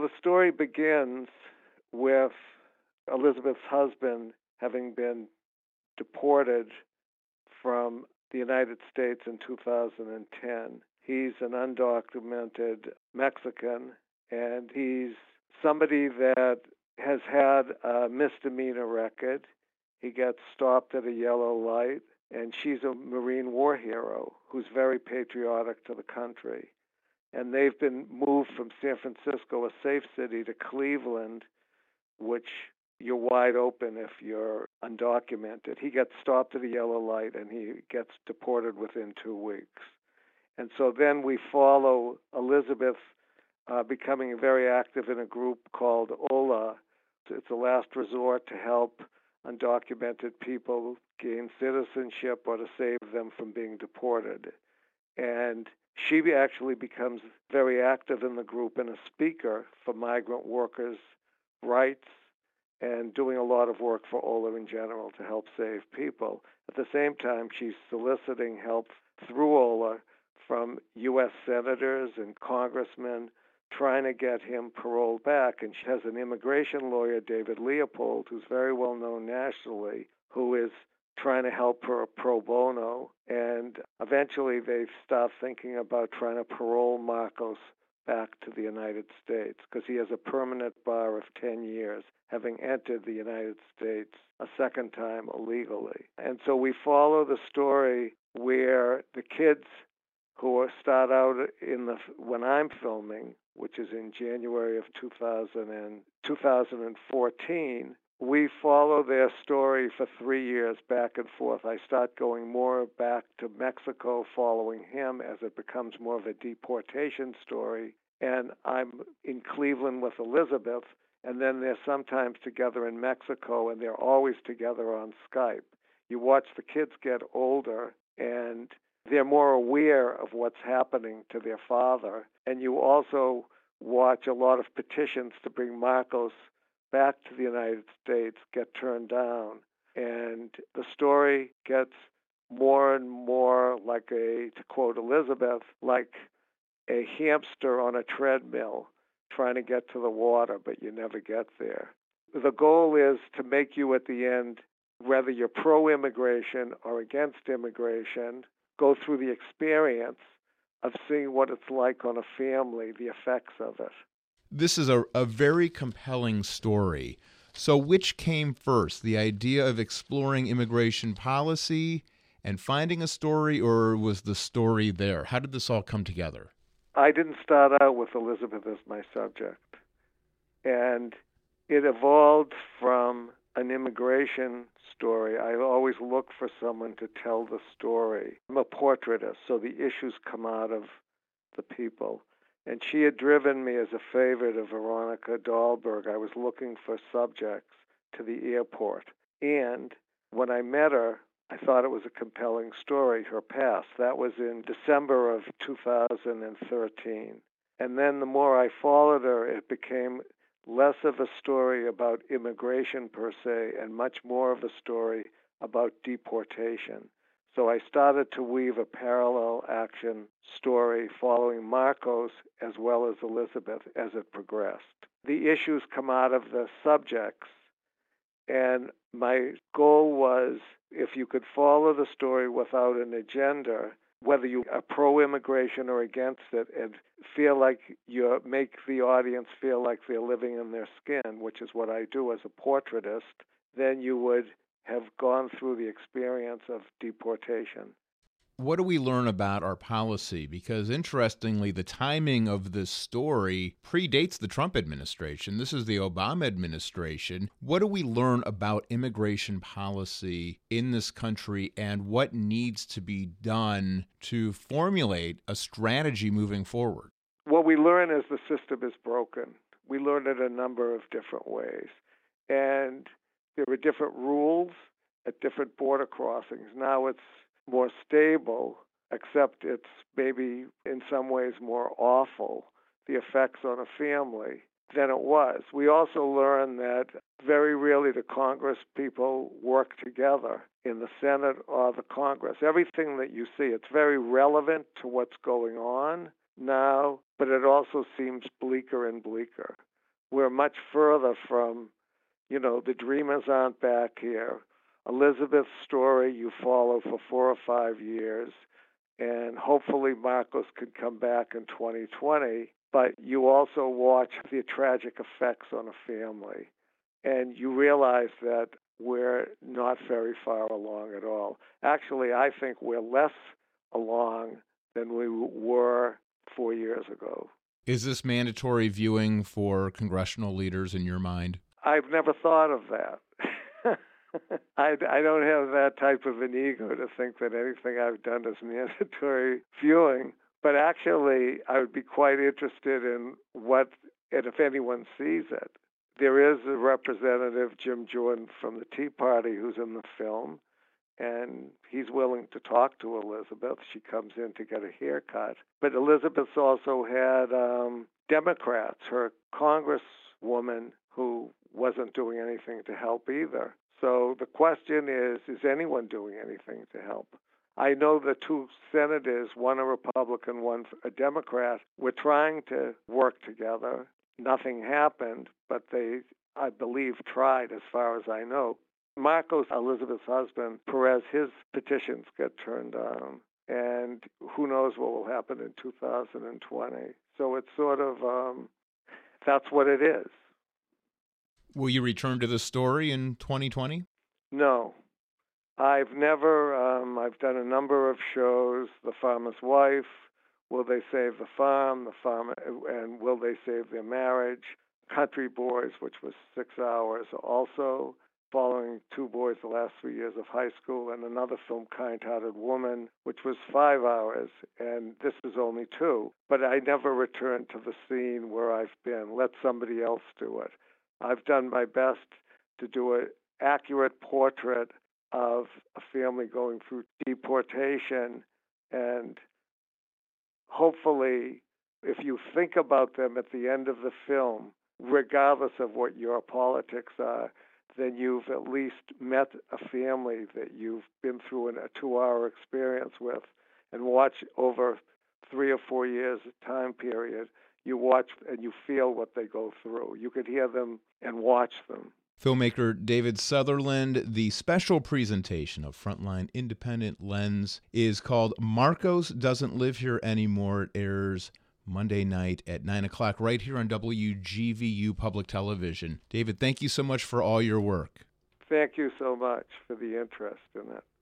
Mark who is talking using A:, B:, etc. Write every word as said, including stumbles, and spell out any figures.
A: the story begins with Elizabeth's husband having been deported from the United States in two thousand ten. He's an undocumented Mexican, and he's somebody that has had a misdemeanor record. He gets stopped at a yellow light, and she's a Marine war hero who's very patriotic to the country. And they've been moved from San Francisco, a safe city, to Cleveland, which you're wide open if you're undocumented. He gets stopped at a yellow light, and he gets deported within two weeks. And so then we follow Elizabeth uh, becoming very active in a group called OLA. It's a last resort to help undocumented people gain citizenship or to save them from being deported. And she actually becomes very active in the group and a speaker for migrant workers' rights and doing a lot of work for OLA in general to help save people. At the same time, she's soliciting help through OLA from U S senators and congressmen trying to get him paroled back. And she has an immigration lawyer, David Leopold, who's very well known nationally, who is trying to help her pro bono. And eventually they start thinking about trying to parole Marcos back to the United States because he has a permanent bar of ten years, having entered the United States a second time illegally. And so we follow the story where the kids who are start out in the when I'm filming, which is in January of two thousand and two thousand fourteen, we follow their story for three years back and forth. I start going more back to Mexico following him as it becomes more of a deportation story. And I'm in Cleveland with Elizabeth, and then they're sometimes together in Mexico, and they're always together on Skype. You watch the kids get older, and they're more aware of what's happening to their father. And you also watch a lot of petitions to bring Marcos back to the United States get turned down. And the story gets more and more like a, to quote Elizabeth, like a hamster on a treadmill trying to get to the water, but you never get there. The goal is to make you at the end, whether you're pro-immigration or against immigration, go through the experience of seeing what it's like on a family, the effects of it.
B: This is a, a very compelling story. So which came first, the idea of exploring immigration policy and finding a story, or was the story there? How did this all come together?
A: I didn't start out with Elizabeth as my subject. And it evolved from an immigration story. I always look for someone to tell the story. I'm a portraitist, so the issues come out of the people. And she had driven me as a favorite of Veronica Dahlberg. I was looking for subjects to the airport. And when I met her, I thought it was a compelling story, her past. That was in December of two thousand thirteen. And then the more I followed her, it became less of a story about immigration per se and much more of a story about deportation. So I started to weave a parallel action story following Marcos as well as Elizabeth as it progressed. The issues come out of the subjects, and my goal was if you could follow the story without an agenda, whether you are pro-immigration or against it, and feel like you make the audience feel like they're living in their skin, which is what I do as a portraitist, then you would have gone through the experience of deportation.
B: What do we learn about our policy? Because interestingly, the timing of this story predates the Trump administration. This is the Obama administration. What do we learn about immigration policy in this country and what needs to be done to formulate a strategy moving forward?
A: What we learn is the system is broken. We learn it a number of different ways. And there are different rules at different border crossings. Now it's more stable, except it's maybe in some ways more awful, the effects on a family, than it was. We also learn that very rarely do Congress people work together in the Senate or the Congress. Everything that you see, it's very relevant to what's going on now, but it also seems bleaker and bleaker. we're much further from, you know, the Dreamers aren't back here. Elizabeth's story you follow for four or five years, and hopefully Marcos could come back in twenty twenty, but you also watch the tragic effects on a family, and you realize that we're not very far along at all. Actually, I think we're less along than we were four years ago.
B: Is this mandatory viewing for congressional leaders in your mind?
A: I've never thought of that. I, I don't have that type of an ego to think that anything I've done is mandatory viewing, but actually I would be quite interested in what, and if anyone sees it. There is a representative, Jim Jordan, from the Tea Party who's in the film, and he's willing to talk to Elizabeth. She comes in to get a haircut. But Elizabeth's also had um, Democrats, her congresswoman, who wasn't doing anything to help either. So the question is, is anyone doing anything to help? I know the two senators, one a Republican, one a Democrat, were trying to work together. Nothing happened, but they, I believe, tried as far as I know. Marcos, Elizabeth's husband, Perez, his petitions get turned down, and who knows what will happen in two thousand twenty. So it's sort of, um, that's what it is.
B: Will you return to the story in twenty twenty?
A: No. I've never, um, I've done a number of shows, The Farmer's Wife, Will They Save the Farm, The Farmer, and Will They Save Their Marriage, Country Boys, which was six hours also, following two boys the last three years of high school, and another film, Kind-Hearted Woman, which was five hours, and this is only two. But I never returned to the scene where I've been. Let somebody else do it. I've done my best to do an accurate portrait of a family going through deportation, and hopefully, if you think about them at the end of the film, regardless of what your politics are, then you've at least met a family that you've been through in a two-hour experience with, and watch over three or four years time period. You watch and you feel what they go through. You could hear them and watch them.
B: Filmmaker David Sutherland, the special presentation of Frontline Independent Lens is called Marcos Doesn't Live Here Anymore. It airs Monday night at nine o'clock right here on W G V U Public Television. David, thank you so much for all your work.
A: Thank you so much for the interest in it.